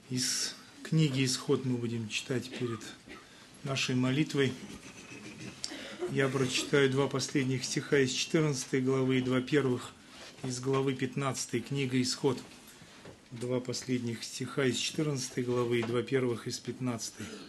Из книги «Исход» мы будем читать перед нашей молитвой. Я прочитаю два последних стиха из 14 главы и два первых из главы 15, книга «Исход». Два последних стиха из 14 главы и два первых из 15.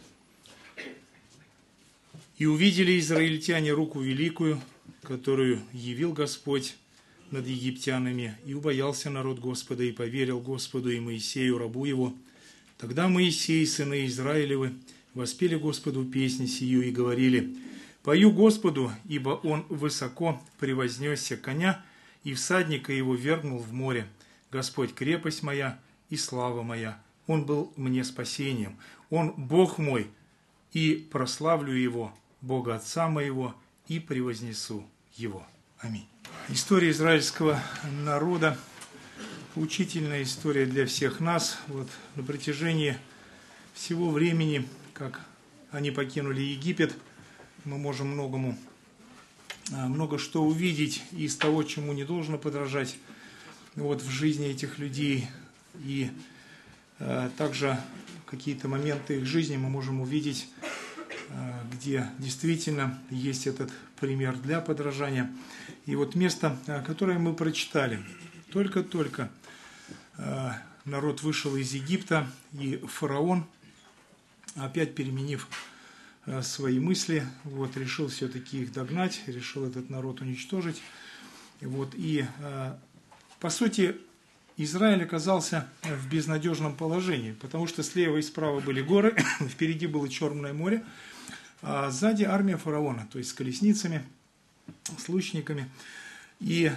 «И увидели израильтяне руку великую, которую явил Господь над египтянами, и убоялся народ Господа, и поверил Господу и Моисею, рабу его. Тогда Моисей и сыны Израилевы воспели Господу песнь сию и говорили: пою Господу, ибо Он высоко превознесся коня, и всадника его вергнул в море. Господь крепость моя и слава моя, Он был мне спасением. Он Бог мой, и прославлю Его, Бога Отца моего, и превознесу Его». Аминь. История израильского народа, поучительная история для всех нас. Вот на протяжении всего времени, как они покинули Египет, мы можем много что увидеть из того, чему не должно подражать вот в жизни этих людей. И также какие-то моменты их жизни мы можем увидеть, где действительно есть этот пример для подражания. И вот место, которое мы прочитали, только-только народ вышел из Египта, и фараон, опять переменив свои мысли, вот, решил все-таки их догнать, решил этот народ уничтожить. Вот, и по сути Израиль оказался в безнадежном положении, потому что слева и справа были горы, впереди было Черное море, а сзади армия фараона, то есть с колесницами, с лучниками, и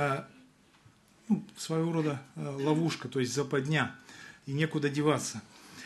своего рода ловушка, то есть западня, и некуда деваться.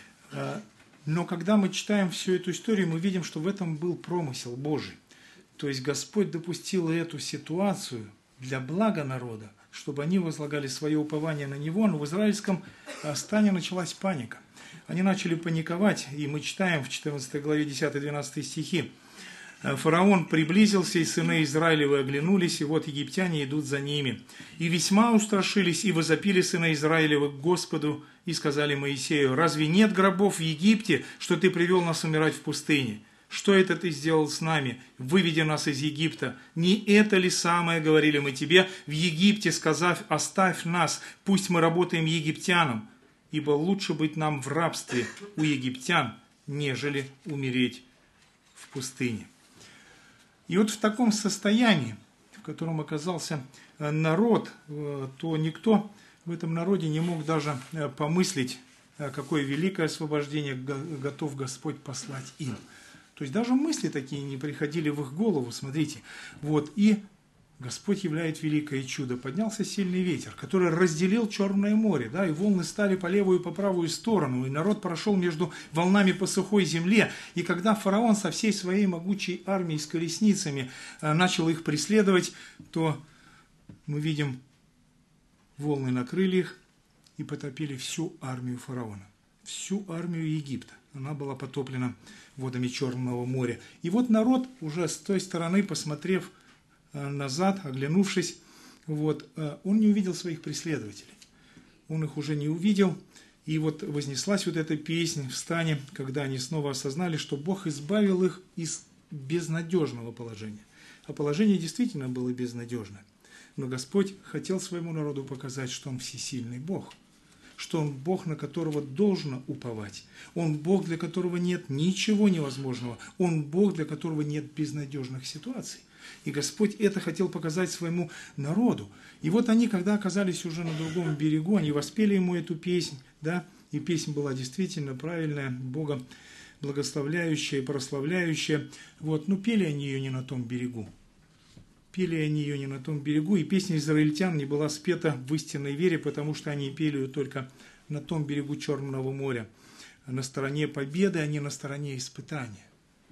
Но когда мы читаем всю эту историю, мы видим, что в этом был промысел Божий. То есть Господь допустил эту ситуацию для блага народа, чтобы они возлагали свое упование на Него, но в израильском стане началась паника. Они начали паниковать, и мы читаем в 14 главе 10-12 стихи. «Фараон приблизился, и сыны Израилевы оглянулись, и вот египтяне идут за ними. И весьма устрашились, и возопили сыны Израилевы к Господу, и сказали Моисею: разве нет гробов в Египте, что ты привел нас умирать в пустыне? Что это ты сделал с нами, выведя нас из Египта? Не это ли самое говорили мы тебе в Египте, сказав: оставь нас, пусть мы работаем египтянам, ибо лучше быть нам в рабстве у египтян, нежели умереть в пустыне». И вот в таком состоянии, в котором оказался народ, то никто в этом народе не мог даже помыслить, какое великое освобождение готов Господь послать им. То есть даже мысли такие не приходили в их голову, смотрите. Вот, и Господь являет великое чудо. Поднялся сильный ветер, который разделил Черное море, да, и волны стали по левую и по правую сторону, и народ прошел между волнами по сухой земле. И когда фараон со всей своей могучей армией с колесницами начал их преследовать, то мы видим, волны накрыли их и потопили всю армию фараона, всю армию Египта. Она была потоплена водами Черного моря. И вот народ уже с той стороны, посмотрев назад, оглянувшись, вот, он не увидел своих преследователей. Он их уже не увидел. И вот вознеслась вот эта песнь в стане, когда они снова осознали, что Бог избавил их из безнадежного положения. А положение действительно было безнадежное. Но Господь хотел своему народу показать, что Он всесильный Бог, что Он Бог, на которого должно уповать. Он Бог, для которого нет ничего невозможного. Он Бог, для которого нет безнадежных ситуаций. И Господь это хотел показать своему народу. И вот они, когда оказались уже на другом берегу, они воспели Ему эту песнь, да, и песня была действительно правильная, Бога благословляющая и прославляющая. Вот, но пели они ее не на том берегу. Пели они ее не на том берегу, и песня израильтян не была спета в истинной вере, потому что они пели ее только на том берегу Черного моря, на стороне победы, а не на стороне испытания.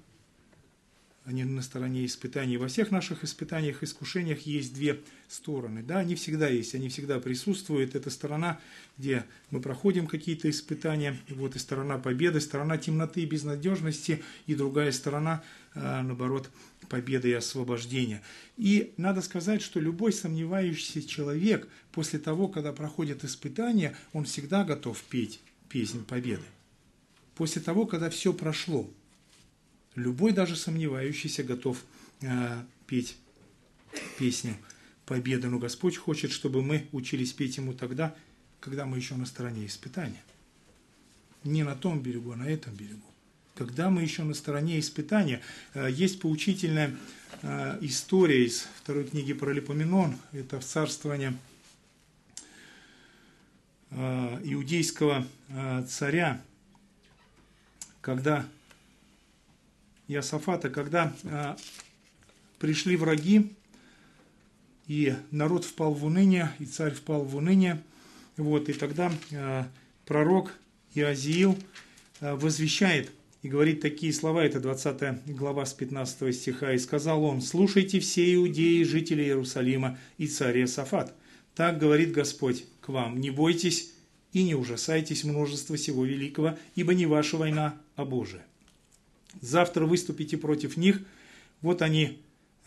Они на стороне испытаний. Во всех наших испытаниях, искушениях есть две стороны. Да, они всегда есть, они всегда присутствуют. Это сторона, где мы проходим какие-то испытания, вот, и сторона победы, сторона темноты и безнадежности, и другая сторона, наоборот, победы и освобождения. И надо сказать, что любой сомневающийся человек после того, когда проходит испытание, он всегда готов петь песнь победы. После того, когда все прошло, любой даже сомневающийся готов петь песню победы. Но Господь хочет, чтобы мы учились петь Ему тогда, когда мы еще на стороне испытания. Не на том берегу, а на этом берегу. Когда мы еще на стороне испытания. Есть поучительная история из второй книги Паралипоменон. Это в царствование иудейского царя, когда Иосафата, когда пришли враги, и народ впал в уныние, и царь впал в уныние. И тогда пророк Иозиил возвещает и говорит такие слова, это 20 глава с 15 стиха. «И сказал он: слушайте все иудеи, жители Иерусалима и царь Иосафат. Так говорит Господь к вам: не бойтесь и не ужасайтесь множества сего великого, ибо не ваша война, а Божия. Завтра выступите против них, вот они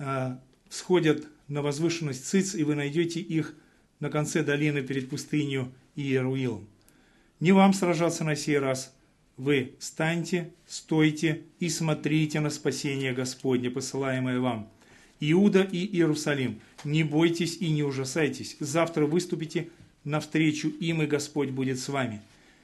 всходят на возвышенность Циц, и вы найдете их на конце долины перед пустынью Иеруилом. Не вам сражаться на сей раз. Вы встаньте, стойте и смотрите на спасение Господне, посылаемое вам. Иуда и Иерусалим, не бойтесь и не ужасайтесь. Завтра выступите навстречу им, и Господь будет с вами».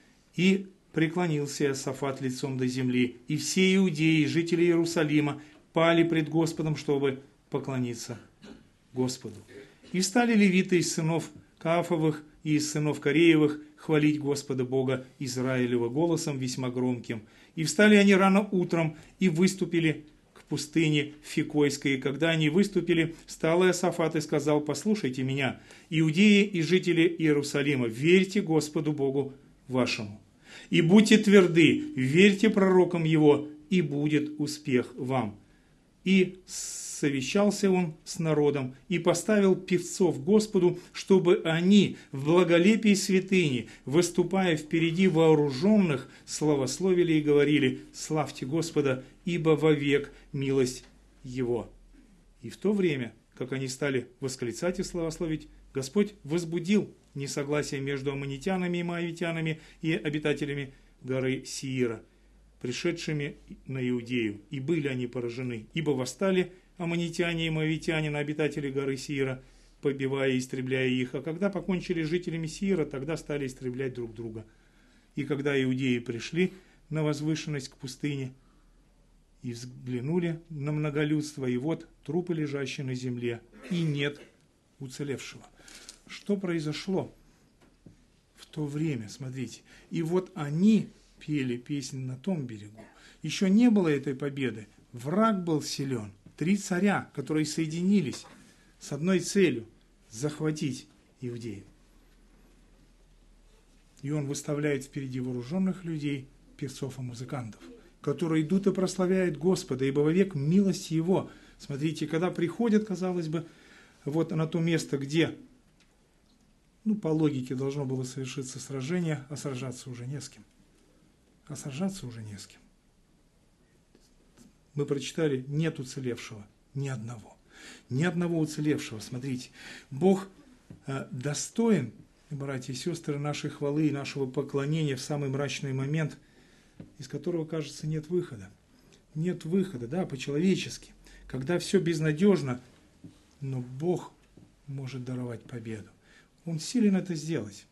И преклонился Иосафат лицом до земли, и все иудеи, жители Иерусалима, пали пред Господом, чтобы поклониться Господу. И стали левиты из сынов Каафовых и из сынов Кореевых хвалить Господа Бога Израилева голосом весьма громким. И встали они рано утром и выступили к пустыне Фикойской. И когда они выступили, встал Иосафат и сказал: послушайте меня, иудеи и жители Иерусалима, верьте Господу Богу вашему. И будьте тверды, верьте пророкам его, и будет успех вам. И совещался он с народом и поставил певцов Господу, чтобы они в благолепии святыни, выступая впереди вооруженных, славословили и говорили: славьте Господа, ибо вовек милость Его. И в то время, как они стали восклицать и славословить, Господь возбудил несогласие между аммонитянами и моавитянами и обитателями горы Сиира, пришедшими на Иудею, и были они поражены, ибо восстали аммонитяне и моавитяне на обитателей горы Сиира, побивая и истребляя их, а когда покончили с жителями Сиира, тогда стали истреблять друг друга. И когда иудеи пришли на возвышенность к пустыне и взглянули на многолюдство, и вот трупы, лежащие на земле, и нет уцелевшего. Что произошло в то время? Смотрите. И вот они пели песнь на том берегу. Еще не было этой победы. Враг был силен. 3 царя, которые соединились с одной целью – захватить Иудею. И он выставляет впереди вооруженных людей, певцов и музыкантов, которые идут и прославляют Господа, ибо вовек милость Его. Смотрите, когда приходят, казалось бы, вот на то место, где, по логике должно было совершиться сражение, а сражаться уже не с кем. Мы прочитали: нет уцелевшего, ни одного. Ни одного уцелевшего. Смотрите, Бог достоин, братья и сестры, нашей хвалы и нашего поклонения в самый мрачный момент, из которого, кажется, нет выхода. Нет выхода, да, по-человечески. Когда все безнадежно, но Бог может даровать победу. Он силен это сделать.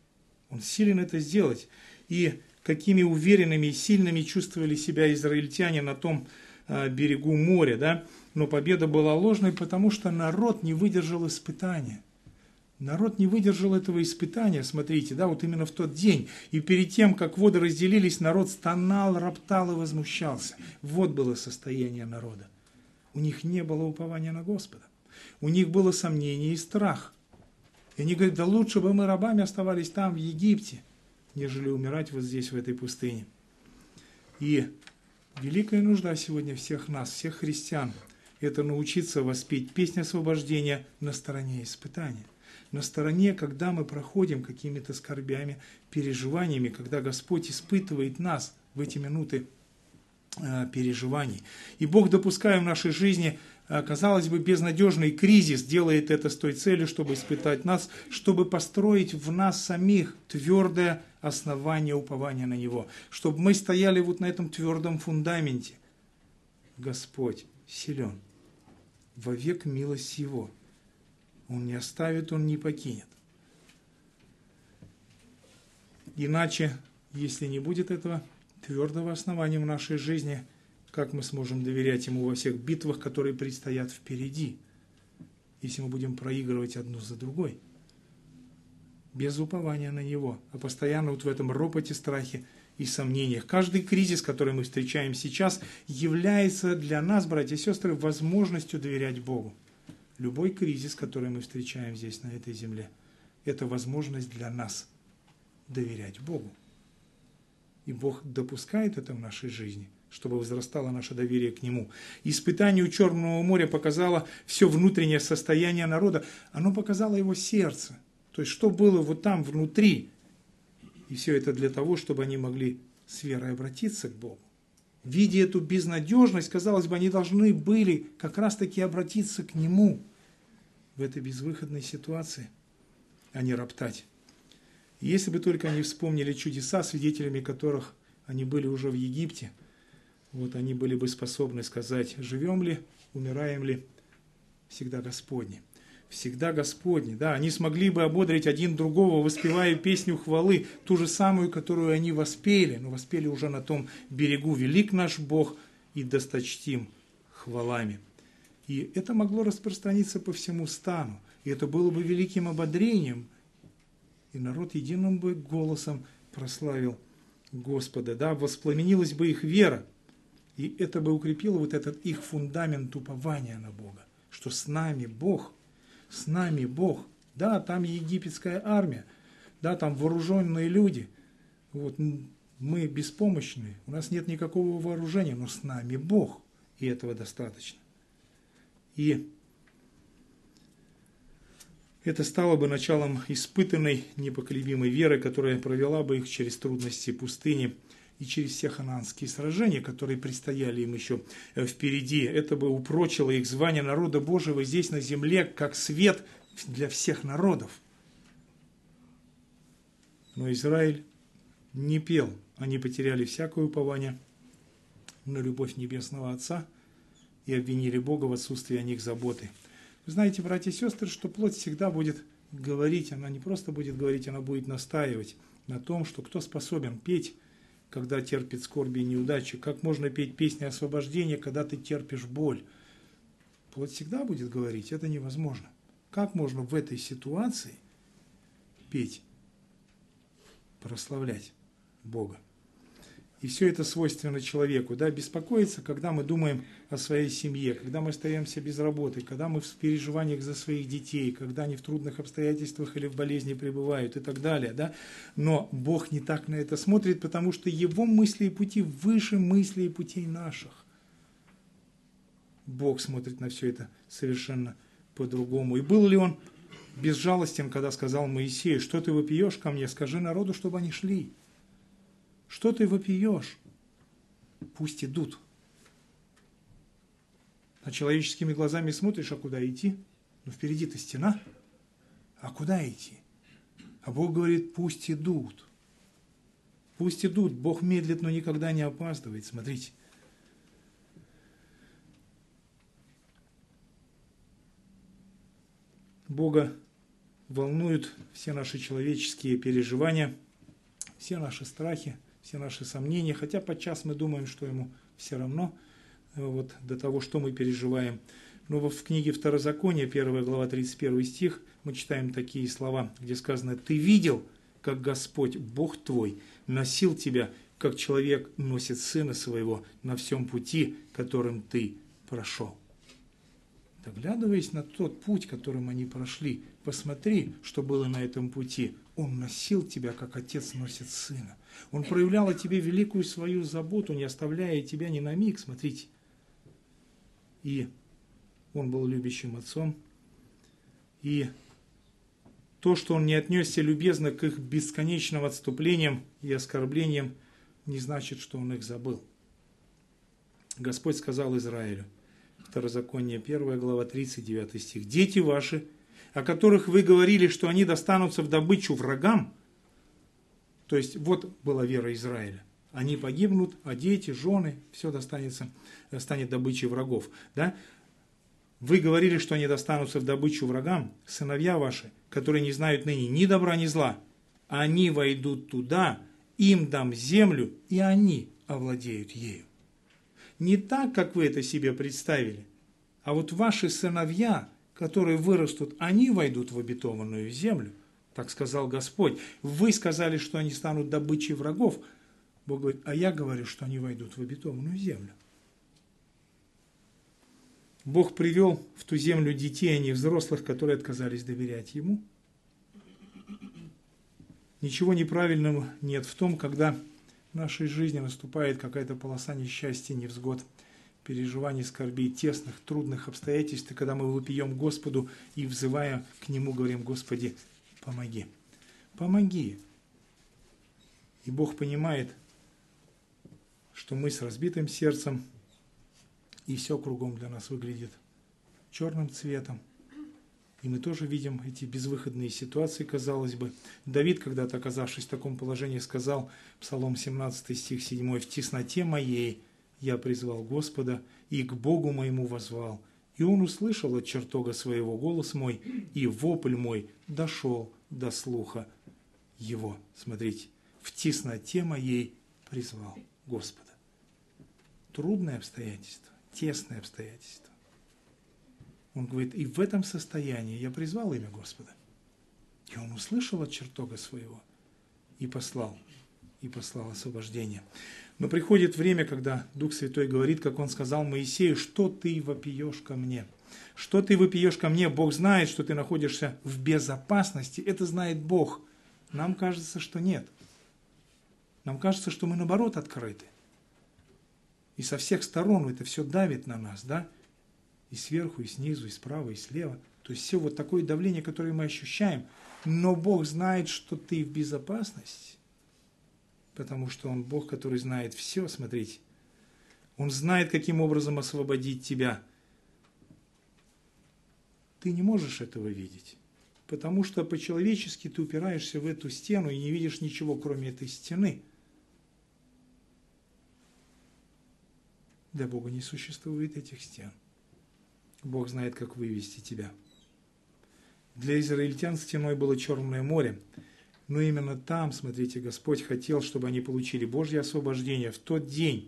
И какими уверенными и сильными чувствовали себя израильтяне на том берегу моря, да? Но победа была ложной, потому что народ не выдержал испытания. Народ не выдержал этого испытания, смотрите, да, вот именно в тот день. И перед тем, как воды разделились, народ стонал, роптал и возмущался. Вот было состояние народа. У них не было упования на Господа. У них было сомнение и страх. И они говорят: да лучше бы мы рабами оставались там, в Египте, нежели умирать вот здесь, в этой пустыне. И великая нужда сегодня всех нас, всех христиан, это научиться воспеть песнь освобождения на стороне испытания. На стороне, когда мы проходим какими-то скорбями, переживаниями, когда Господь испытывает нас в эти минуты переживаний. И Бог, допуская в нашей жизни казалось бы, безнадежный кризис делает это с той целью, чтобы испытать нас, чтобы построить в нас самих твердое основание упования на Него, чтобы мы стояли вот на этом твердом фундаменте. Господь силен, вовек милость Его. Он не оставит, Он не покинет. Иначе, если не будет этого твердого основания в нашей жизни, как мы сможем доверять Ему во всех битвах, которые предстоят впереди, если мы будем проигрывать одну за другой? Без упования на Него, а постоянно вот в этом ропоте, страхе и сомнениях. Каждый кризис, который мы встречаем сейчас, является для нас, братья и сестры, возможностью доверять Богу. Любой кризис, который мы встречаем здесь, на этой земле, это возможность для нас доверять Богу. И Бог допускает это в нашей жизни, чтобы возрастало наше доверие к Нему. Испытание у Черного моря показало все внутреннее состояние народа. Оно показало его сердце. То есть, что было вот там внутри. И все это для того, чтобы они могли с верой обратиться к Богу. Видя эту безнадежность, казалось бы, они должны были как раз-таки обратиться к Нему в этой безвыходной ситуации, а не роптать. И если бы только они вспомнили чудеса, свидетелями которых они были уже в Египте, вот они были бы способны сказать, живем ли, умираем ли, всегда Господни. Всегда Господни. Да, они смогли бы ободрить один другого, воспевая песню хвалы, ту же самую, которую они воспели, но воспели уже на том берегу. Велик наш Бог и досточтим хвалами. И это могло распространиться по всему стану. И это было бы великим ободрением. И народ единым бы голосом прославил Господа. Да, воспламенилась бы их вера. И это бы укрепило вот этот их фундамент упования на Бога. Что с нами Бог. С нами Бог. Да, там египетская армия. Да, там вооруженные люди. Вот, мы беспомощны. У нас нет никакого вооружения. Но с нами Бог. И этого достаточно. И это стало бы началом испытанной, непоколебимой веры, которая провела бы их через трудности пустыни и через все ханаанские сражения, которые предстояли им еще впереди. Это бы упрочило их звание народа Божьего здесь на земле, как свет для всех народов. Но Израиль не пел, они потеряли всякое упование на любовь Небесного Отца и обвинили Бога в отсутствии о них заботы. Вы знаете, братья и сестры, что плоть всегда будет говорить, она не просто будет говорить, она будет настаивать на том, что кто способен петь, когда терпит скорби и неудачи, как можно петь песни освобождения, когда ты терпишь боль. Плоть всегда будет говорить, это невозможно. Как можно в этой ситуации петь, прославлять Бога? И все это свойственно человеку, да, беспокоиться, когда мы думаем о своей семье, когда мы остаемся без работы, когда мы в переживаниях за своих детей, когда они в трудных обстоятельствах или в болезни пребывают и так далее, да. Но Бог не так на это смотрит, потому что Его мысли и пути выше мыслей и путей наших. Бог смотрит на все это совершенно по-другому. И был ли Он безжалостен, когда сказал Моисею, что ты вопиешь ко мне, скажи народу, чтобы они шли. Что ты вопиешь? Пусть идут. А человеческими глазами смотришь, а куда идти? Ну, впереди-то стена. А куда идти? А Бог говорит, пусть идут. Пусть идут. Бог медлит, но никогда не опаздывает. Смотрите. Бога волнуют все наши человеческие переживания, все наши страхи, все наши сомнения, хотя подчас мы думаем, что Ему все равно вот, до того, что мы переживаем. Но в книге Второзакония, 1 глава, 31 стих, мы читаем такие слова, где сказано: «Ты видел, как Господь, Бог твой, носил тебя, как человек носит сына своего на всем пути, которым ты прошел». Доглядываясь на тот путь, которым они прошли, посмотри, что было на этом пути. Он носил тебя, как отец носит сына. Он проявлял о тебе великую свою заботу, не оставляя тебя ни на миг, смотрите. И он был любящим отцом. И то, что он не отнесся любезно к их бесконечным отступлениям и оскорблениям, не значит, что он их забыл. Господь сказал Израилю: Второзаконие, 1 глава, 39 стих. Дети ваши, о которых вы говорили, что они достанутся в добычу врагам, то есть вот была вера Израиля, они погибнут, а дети, жены, все станет добычей врагов. Да? Вы говорили, что они достанутся в добычу врагам, сыновья ваши, которые не знают ныне ни добра, ни зла, они войдут туда, им дам землю, и они овладеют ею. Не так, как вы это себе представили, а вот ваши сыновья, которые вырастут, они войдут в обетованную землю. Так сказал Господь. Вы сказали, что они станут добычей врагов. Бог говорит, а я говорю, что они войдут в обетованную землю. Бог привел в ту землю детей, а не взрослых, которые отказались доверять Ему. Ничего неправильного нет в том, когда в нашей жизни наступает какая-то полоса несчастья, невзгод, переживаний, скорбей, тесных, трудных обстоятельств, и когда мы вопием Господу и, взывая к Нему, говорим, Господи, помоги, помоги. И Бог понимает, что мы с разбитым сердцем, и все кругом для нас выглядит черным цветом. И мы тоже видим эти безвыходные ситуации, казалось бы. Давид, когда-то оказавшись в таком положении, сказал, Псалом 17, стих 7, «В тесноте моей я призвал Господа, и к Богу моему воззвал. И Он услышал от чертога своего голос мой, и вопль мой дошел до слуха Его». Смотрите, «В тесноте моей призвал Господа». Трудное обстоятельство, тесное обстоятельство. Он говорит, и в этом состоянии я призвал имя Господа. И Он услышал от чертога своего и послал освобождение. Но приходит время, когда Дух Святой говорит, как Он сказал Моисею, что ты вопиешь ко мне? Что ты вопиешь ко мне? Бог знает, что ты находишься в безопасности. Это знает Бог. Нам кажется, что нет. Нам кажется, что мы наоборот открыты. И со всех сторон это все давит на нас, да? И сверху, и снизу, и справа, и слева. То есть все вот такое давление, которое мы ощущаем. Но Бог знает, что ты в безопасности. Потому что Он Бог, который знает все, смотрите. Он знает, каким образом освободить тебя. Ты не можешь этого видеть. Потому что по-человечески ты упираешься в эту стену и не видишь ничего, кроме этой стены. Для Бога не существует этих стен. Бог знает, как вывести тебя. Для израильтян стеной было Черное море. Но именно там, смотрите, Господь хотел, чтобы они получили Божье освобождение в тот день.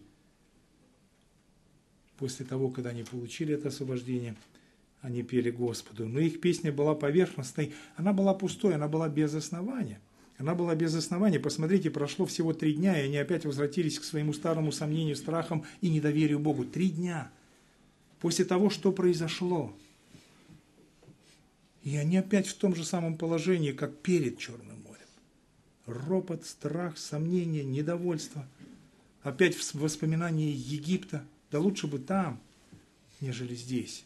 После того, когда они получили это освобождение, они пели Господу. Но их песня была поверхностной, она была пустой, она была без основания. Она была без основания. Посмотрите, прошло всего 3 дня, и они опять возвратились к своему старому сомнению, страхам и недоверию Богу. 3 дня. После того, что произошло. И они опять в том же самом положении, как перед Черным морем. Ропот, страх, сомнение, недовольство. Опять воспоминания Египта. Да лучше бы там, нежели здесь.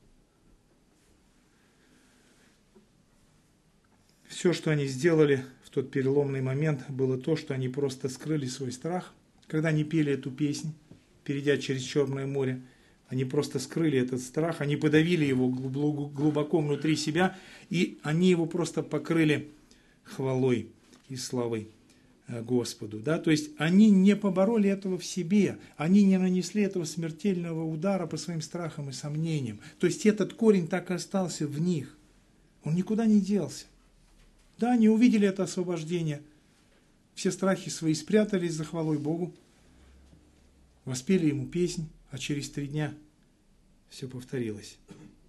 Все, что они сделали в тот переломный момент, было то, что они просто скрыли свой страх. Когда они пели эту песнь, перейдя через Черное море, они просто скрыли этот страх, они подавили его глубоко внутри себя, и они его просто покрыли хвалой и славой Господу. Да? То есть они не побороли этого в себе, они не нанесли этого смертельного удара по своим страхам и сомнениям. То есть этот корень так и остался в них, он никуда не делся. Да, они увидели это освобождение, все страхи свои спрятались за хвалой Богу, воспели Ему песнь, а через 3 дня все повторилось.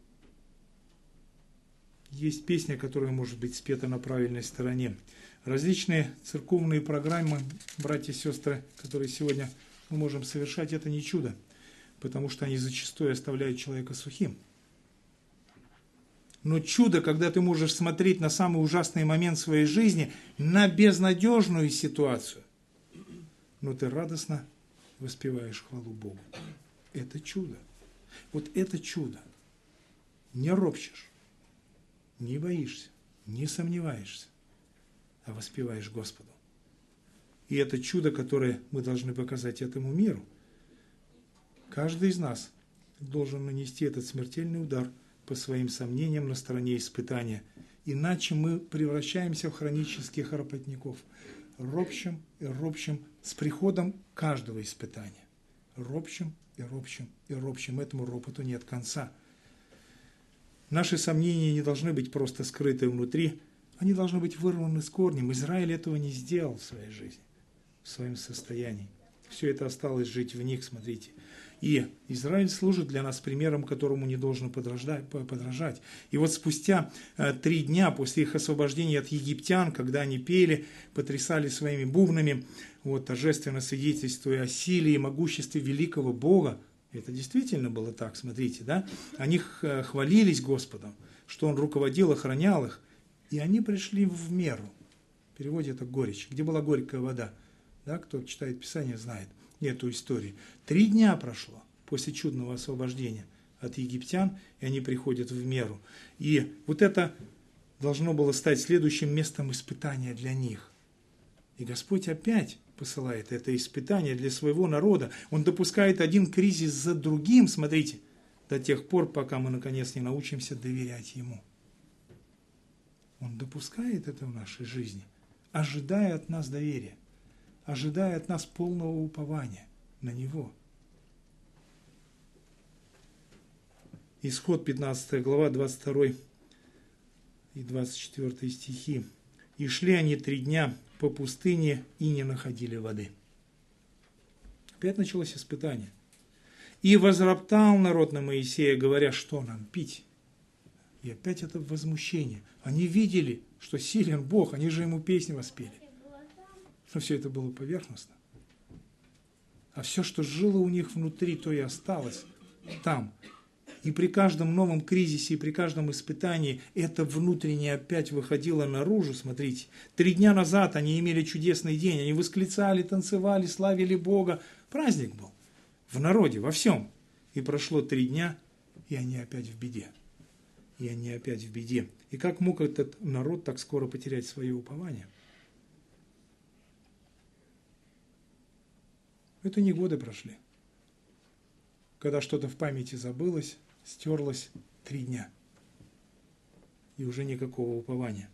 Есть песня, которая может быть спета на правильной стороне. Различные церковные программы, братья и сестры, которые сегодня мы можем совершать, это не чудо, потому что они зачастую оставляют человека сухим. Но чудо, когда ты можешь смотреть на самый ужасный момент своей жизни, на безнадежную ситуацию, но ты радостно воспеваешь хвалу Богу. Это чудо. Вот это чудо. Не ропщешь, не боишься, не сомневаешься, а воспеваешь Господу. И это чудо, которое мы должны показать этому миру. Каждый из нас должен нанести этот смертельный удар по своим сомнениям на стороне испытания. Иначе мы превращаемся в хронических ропотников, ропщим и ропщим с приходом каждого испытания. Ропщим и ропщим и ропщим. Этому ропоту нет конца. Наши сомнения не должны быть просто скрыты внутри, они должны быть вырваны с корнем. Израиль этого не сделал в своей жизни, в своем состоянии. Все это осталось жить в них, смотрите. И Израиль служит для нас примером, которому не должно подражать. И вот спустя 3 дня после их освобождения от египтян, когда они пели, потрясали своими бубнами, вот, торжественно свидетельствуя о силе и могуществе великого Бога, это действительно было так, смотрите, да? Они хвалились Господом, что Он руководил, охранял их, и они пришли в меру. В переводе это горечь. Где была горькая вода? Да, кто читает Писание, знает эту историю. 3 дня прошло после чудного освобождения от египтян, и они приходят в меру. И вот это должно было стать следующим местом испытания для них. И Господь опять посылает это испытание для своего народа. Он допускает один кризис за другим, смотрите, до тех пор, пока мы наконец не научимся доверять Ему. Он допускает это в нашей жизни, ожидая от нас доверия, ожидая от нас полного упования на Него. Исход 15 глава, 22 и 24 стихи. «И шли они 3 дня по пустыне и не находили воды». Опять началось испытание. «И возроптал народ на Моисея, говоря, что нам пить?» И опять это возмущение. Они видели, что силен Бог, они же Ему песни воспели. Но все это было поверхностно. А все, что жило у них внутри, то и осталось там. И при каждом новом кризисе, и при каждом испытании это внутреннее опять выходило наружу. Смотрите, 3 дня назад они имели чудесный день. Они восклицали, танцевали, славили Бога. Праздник был в народе, во всем. И прошло 3 дня, и они опять в беде. И они опять в беде. И как мог этот народ так скоро потерять свое упование? Это не годы прошли. Когда что-то в памяти забылось, стерлось 3 дня. И уже никакого упования.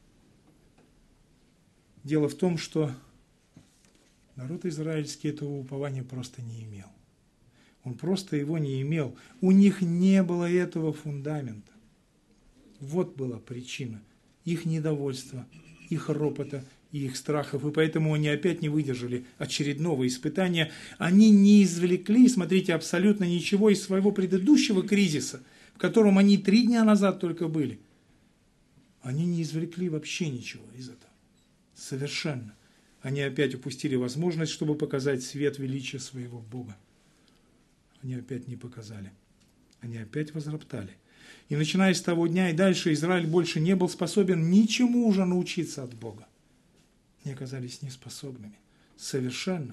Дело в том, что народ израильский этого упования просто не имел. Он просто его не имел. У них не было этого фундамента. Вот была причина их недовольства, их ропота и их страхов. И поэтому они опять не выдержали очередного испытания. Они не извлекли, смотрите, абсолютно ничего из своего предыдущего кризиса, в котором они 3 дня назад только были. Они не извлекли вообще ничего из этого. Совершенно. Они опять упустили возможность, чтобы показать свет величия своего Бога. Они опять не показали. Они опять возроптали. И начиная с того дня и дальше Израиль больше не был способен ничему уже научиться от Бога. Они оказались неспособными. Совершенно.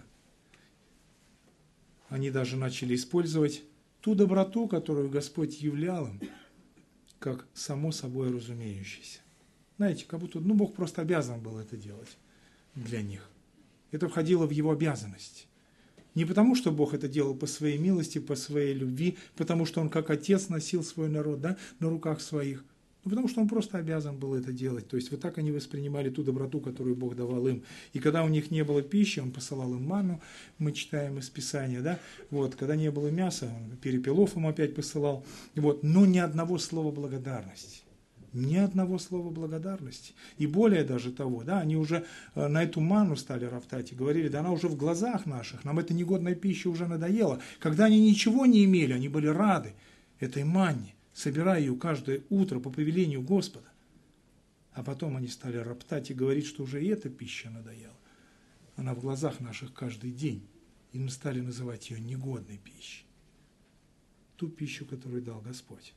Они даже начали использовать ту доброту, которую Господь являл им, как само собой разумеющееся. Знаете, как будто Бог просто обязан был это делать для них. Это входило в Его обязанность. Не потому, что Бог это делал по своей милости, по своей любви, потому что Он как отец носил свой народ, да, на руках своих, но потому что Он просто обязан был это делать. То есть вот так они воспринимали ту доброту, которую Бог давал им. И когда у них не было пищи, Он посылал им манну, мы читаем из Писания, да, вот, когда не было мяса, Он перепелов им опять посылал, вот, но ни одного слова благодарности. Ни одного слова благодарности. И более даже того, да, они уже на эту манну стали роптать и говорили, да она уже в глазах наших, нам эта негодная пища уже надоела. Когда они ничего не имели, они были рады этой манне, собирая ее каждое утро по повелению Господа. А потом они стали роптать и говорить, что уже и эта пища надоела. Она в глазах наших каждый день. И мы стали называть ее негодной пищей. Ту пищу, которую дал Господь.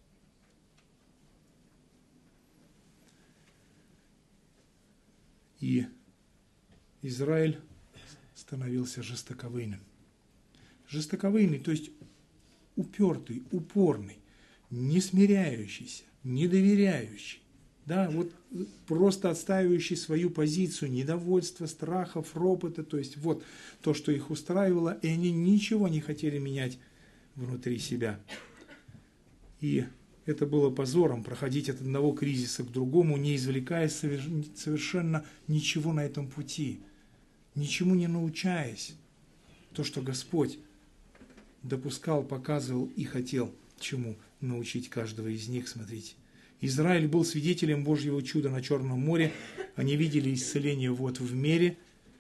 И Израиль становился жестоковыйным. Жестоковыйный, то есть упертый, упорный, не смиряющийся, не доверяющий. Да, вот просто отстаивающий свою позицию, недовольство, страхов, ропота, то есть вот то, что их устраивало, и они ничего не хотели менять внутри себя. И это было позором, проходить от одного кризиса к другому, не извлекая совершенно ничего на этом пути, ничему не научаясь. То, что Господь допускал, показывал и хотел чему научить каждого из них, смотрите. Израиль был свидетелем Божьего чуда на Черном море. Они видели исцеление вод в мире.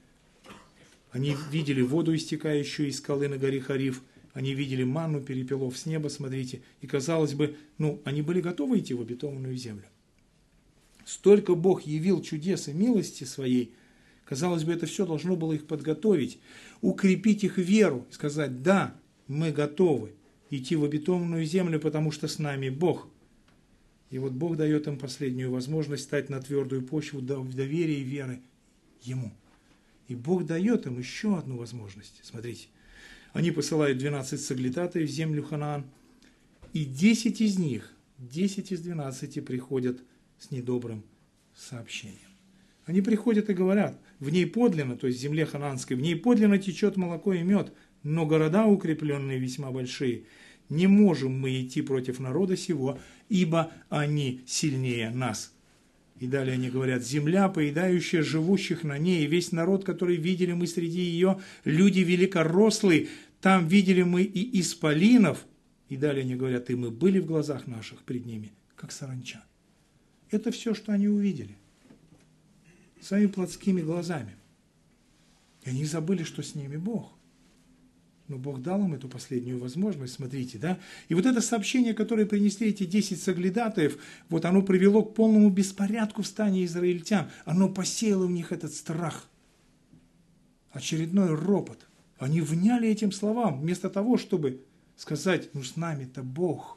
Они видели воду, истекающую из скалы на горе Хариф. Они видели манну, перепелов с неба, смотрите. И казалось бы, они были готовы идти в обетованную землю. Столько Бог явил чудес и милости своей. Казалось бы, это все должно было их подготовить, укрепить их веру, сказать: да, мы готовы идти в обетованную землю, потому что с нами Бог. И вот Бог дает им последнюю возможность стать на твердую почву доверия и веры Ему. И Бог дает им еще одну возможность. Смотрите, они посылают 12 соглядатаев в землю Ханаан, и 10 из них, 10 из 12 приходят с недобрым сообщением. Они приходят и говорят: в ней подлинно, то есть в земле ханаанской, в ней подлинно течет молоко и мед, но города укрепленные весьма большие. Не можем мы идти против народа сего, ибо они сильнее нас. И далее они говорят: земля, поедающая живущих на ней, и весь народ, который видели мы среди ее, люди великорослые, там видели мы и исполинов. И далее они говорят: и мы были в глазах наших пред ними, как саранча. Это все, что они увидели своими плотскими глазами. И они забыли, что с ними Бог. Но Бог дал им эту последнюю возможность, смотрите, да? И вот это сообщение, которое принесли эти 10 соглядатаев, вот оно привело к полному беспорядку в стане израильтян. Оно посеяло в них этот страх. Очередной ропот. Они вняли этим словам, вместо того, чтобы сказать: с нами-то Бог.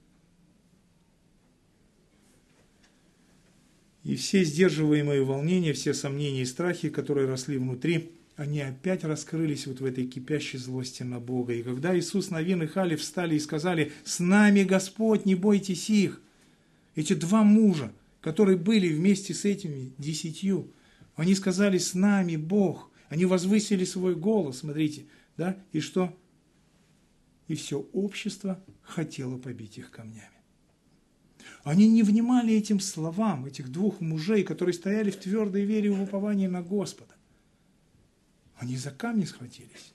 И все сдерживаемые волнения, все сомнения и страхи, которые росли внутри, они опять раскрылись вот в этой кипящей злости на Бога. И когда Иисус, Навин и Халев встали и сказали: «С нами Господь, не бойтесь их», эти два мужа, которые были вместе с этими 10, они сказали: «С нами Бог». Они возвысили свой голос, смотрите, да, и что? И все общество хотело побить их камнями. Они не внимали этим словам, этих двух мужей, которые стояли в твердой вере и в уповании на Господа. Они за камни схватились.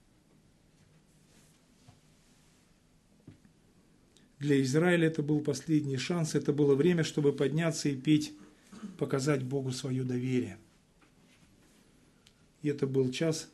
Для Израиля это был последний шанс, это было время, чтобы подняться и петь, показать Богу свое доверие. И это был час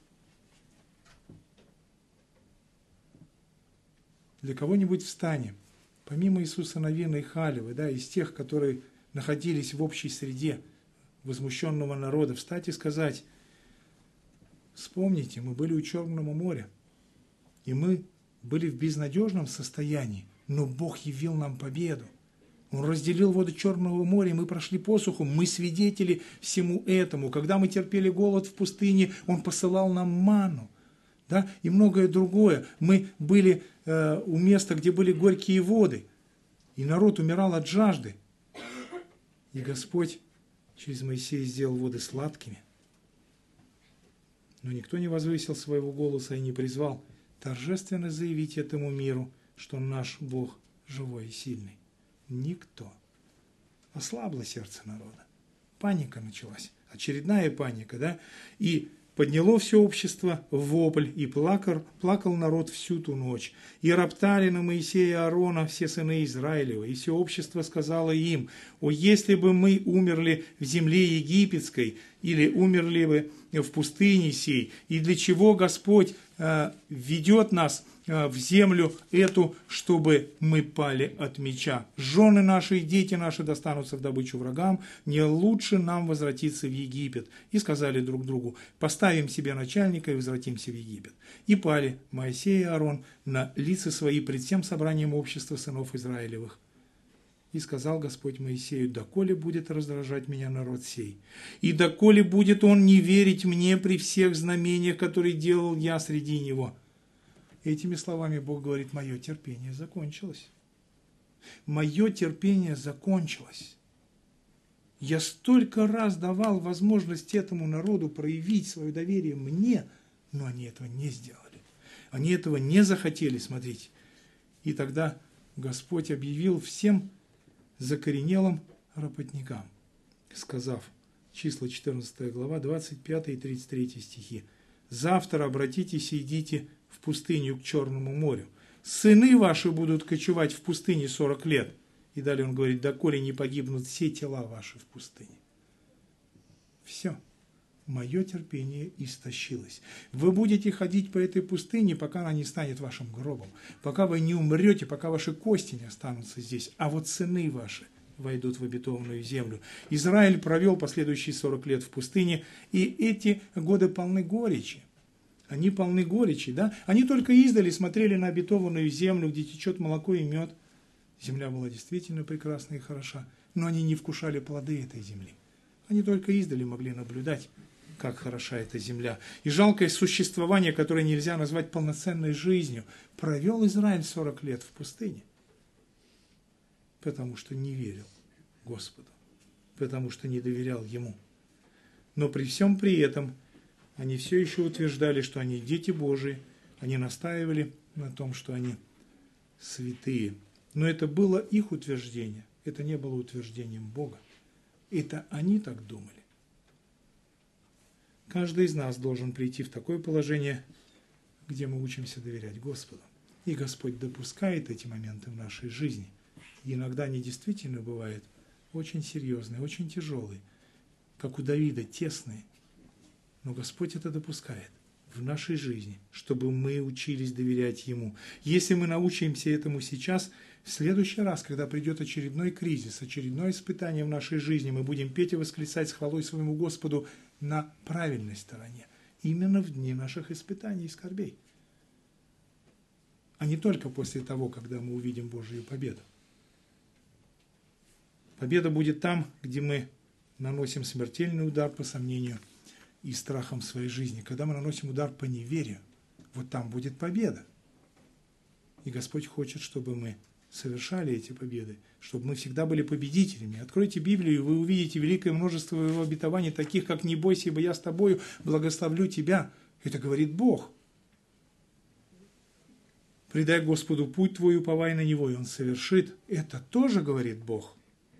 для кого-нибудь в стане, помимо Иисуса Навина и Халева, да, из тех, которые находились в общей среде возмущенного народа, встать и сказать: вспомните, мы были у Черного моря, и мы были в безнадежном состоянии, но Бог явил нам победу. Он разделил воды Черного моря, и мы прошли посуху. Мы свидетели всему этому. Когда мы терпели голод в пустыне, Он посылал нам манну, да, и многое другое. Мы были у места, где были горькие воды, и народ умирал от жажды. И Господь через Моисея сделал воды сладкими. Но никто не возвысил своего голоса и не призвал торжественно заявить этому миру, что наш Бог живой и сильный. Никто. Ослабло сердце народа. Паника началась. Очередная паника, да? И подняло все общество в вопль, и плакал народ всю ту ночь. И роптали на Моисея и Аарона все сыны Израилева, и все общество сказало им: «О, если бы мы умерли в земле египетской, или умерли бы в пустыне сей, и для чего Господь ведет нас в землю эту, чтобы мы пали от меча? Жены наши и дети наши достанутся в добычу врагам, не лучше нам возвратиться в Египет». И сказали друг другу: «Поставим себе начальника и возвратимся в Египет». И пали Моисей и Аарон на лица свои пред всем собранием общества сынов Израилевых. И сказал Господь Моисею: «Доколе будет раздражать меня народ сей? И доколе будет он не верить мне при всех знамениях, которые делал я среди него?» Этими словами Бог говорит: мое терпение закончилось. Мое терпение закончилось. Я столько раз давал возможность этому народу проявить свое доверие мне, но они этого не сделали. Они этого не захотели, смотрите. И тогда Господь объявил всем закоренелым работникам, сказав, числа 14 глава, 25 и 33 стихи, «Завтра обратитесь и идите в пустыню к Черному морю. Сыны ваши будут кочевать в пустыне 40 лет». И далее он говорит, «Доколе не погибнут все тела ваши в пустыне». Все. Мое терпение истощилось. Вы будете ходить по этой пустыне, пока она не станет вашим гробом, пока вы не умрете, пока ваши кости не останутся здесь, а вот сыны ваши войдут в обетованную землю. Израиль провел последующие 40 лет в пустыне, и эти годы полны горечи. Они полны горечи, да? Они только издали смотрели на обетованную землю, где течет молоко и мед. Земля была действительно прекрасна и хороша, но они не вкушали плоды этой земли. Они только издали могли наблюдать, как хороша эта земля. И жалкое существование, которое нельзя назвать полноценной жизнью, провел Израиль 40 лет в пустыне, потому что не верил Господу, потому что не доверял Ему. Но при всем при этом они все еще утверждали, что они дети Божии, они настаивали на том, что они святые. Но это было их утверждение, это не было утверждением Бога. Это они так думали. Каждый из нас должен прийти в такое положение, где мы учимся доверять Господу. И Господь допускает эти моменты в нашей жизни. И иногда они действительно бывают очень серьезные, очень тяжелые, как у Давида, тесные. Но Господь это допускает в нашей жизни, чтобы мы учились доверять Ему. Если мы научимся этому сейчас, в следующий раз, когда придет очередной кризис, очередное испытание в нашей жизни, мы будем петь и восклицать с хвалой своему Господу на правильной стороне, именно в дни наших испытаний и скорбей, а не только после того, когда мы увидим Божию победу. Победа будет там, где мы наносим смертельный удар по сомнению и страхам в своей жизни. Когда мы наносим удар по неверию, вот там будет победа. И Господь хочет, чтобы мы совершали эти победы, чтобы мы всегда были победителями. Откройте Библию, и вы увидите великое множество его обетований, таких как «Не бойся, ибо я с тобою, благословлю тебя». Это говорит Бог. «Предай Господу путь твой, уповай на Него, и Он совершит». Это тоже говорит Бог.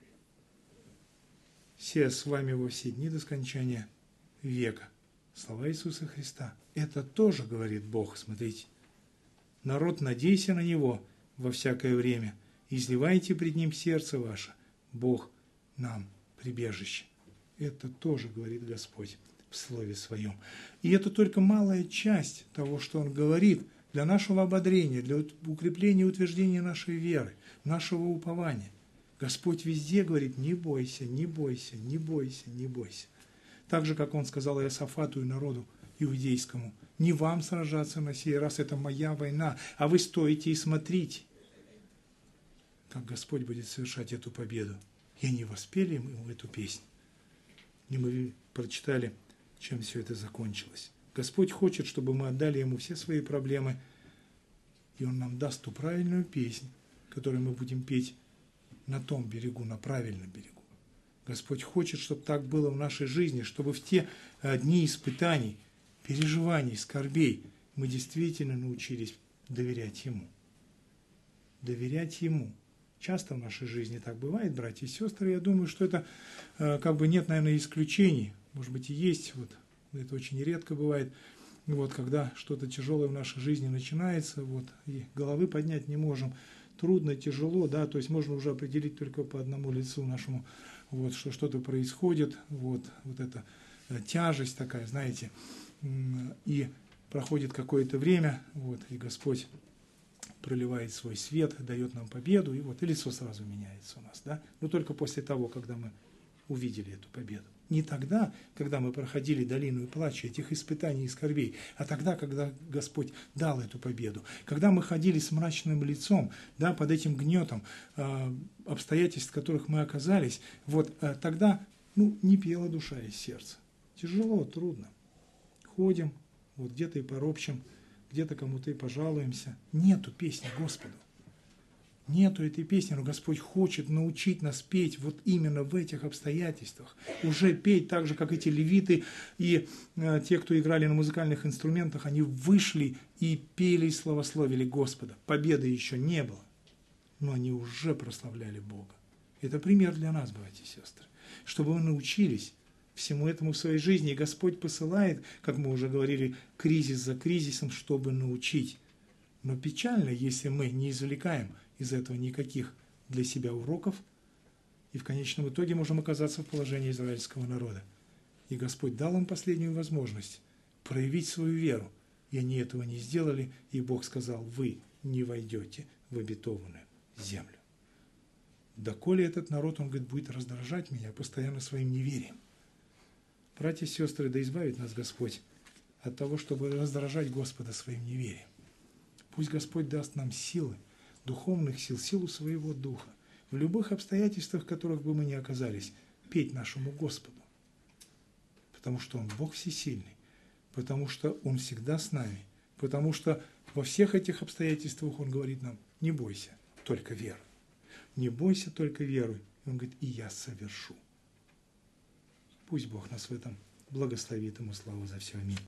«Се с вами во все дни до скончания века». Слова Иисуса Христа. Это тоже говорит Бог. Смотрите. «Народ, надейся на Него во всякое время, изливайте пред Ним сердце ваше, Бог нам прибежище». Это тоже говорит Господь в Слове Своем. И это только малая часть того, что Он говорит для нашего ободрения, для укрепления и утверждения нашей веры, нашего упования. Господь везде говорит: не бойся, не бойся, не бойся, не бойся. Так же, как Он сказал Иосафату и народу иудейскому: не вам сражаться на сей раз, это моя война, а вы стоите и смотрите, как Господь будет совершать эту победу. И они воспели ему эту песню. И мы прочитали, чем все это закончилось. Господь хочет, чтобы мы отдали Ему все свои проблемы, и Он нам даст ту правильную песнь, которую мы будем петь на том берегу, на правильном берегу. Господь хочет, чтобы так было в нашей жизни, чтобы в те дни испытаний, переживаний, скорбей мы действительно научились доверять Ему. Доверять Ему. Часто в нашей жизни так бывает, братья и сестры. Я думаю, что это нет, наверное, исключений. Может быть, и есть. Вот, это очень редко бывает. Вот, когда что-то тяжелое в нашей жизни начинается, вот, и головы поднять не можем. Трудно, тяжело, да, то есть можно уже определить только по одному лицу нашему, вот, что что-то происходит, вот эта тяжесть такая, знаете, и проходит какое-то время, вот, и Господь проливает свой свет, дает нам победу, и вот и лицо сразу меняется у нас, да, но только после того, когда мы увидели эту победу. Не тогда, когда мы проходили долину и плача, этих испытаний и скорбей, а тогда, когда Господь дал эту победу. Когда мы ходили с мрачным лицом, да, под этим гнетом обстоятельств, в которых мы оказались, вот тогда не пела душа из сердца. Тяжело, трудно. Ходим, вот где-то и поропщим, где-то кому-то и пожалуемся. Нету песни Господу. Нету этой песни, но Господь хочет научить нас петь вот именно в этих обстоятельствах. Уже петь так же, как эти левиты и те, кто играли на музыкальных инструментах, они вышли и пели и славословили Господа. Победы еще не было, но они уже прославляли Бога. Это пример для нас, братья и сестры, чтобы мы научились всему этому в своей жизни. И Господь посылает, как мы уже говорили, кризис за кризисом, чтобы научить. Но печально, если мы не извлекаем из этого никаких для себя уроков, и в конечном итоге можем оказаться в положении израильского народа. И Господь дал им последнюю возможность проявить свою веру, и они этого не сделали, и Бог сказал: вы не войдете в обетованную землю. Доколе этот народ, он говорит, будет раздражать меня постоянно своим неверием. Братья и сестры, да избавит нас Господь от того, чтобы раздражать Господа своим неверием. Пусть Господь даст нам силы, духовных сил, силу своего духа, в любых обстоятельствах, в которых бы мы ни оказались, петь нашему Господу. Потому что Он Бог всесильный, потому что Он всегда с нами, потому что во всех этих обстоятельствах Он говорит нам: не бойся, только веруй. Не бойся, только веруй. И Он говорит: и я совершу. Пусть Бог нас в этом благословит. Ему слава за все. Аминь.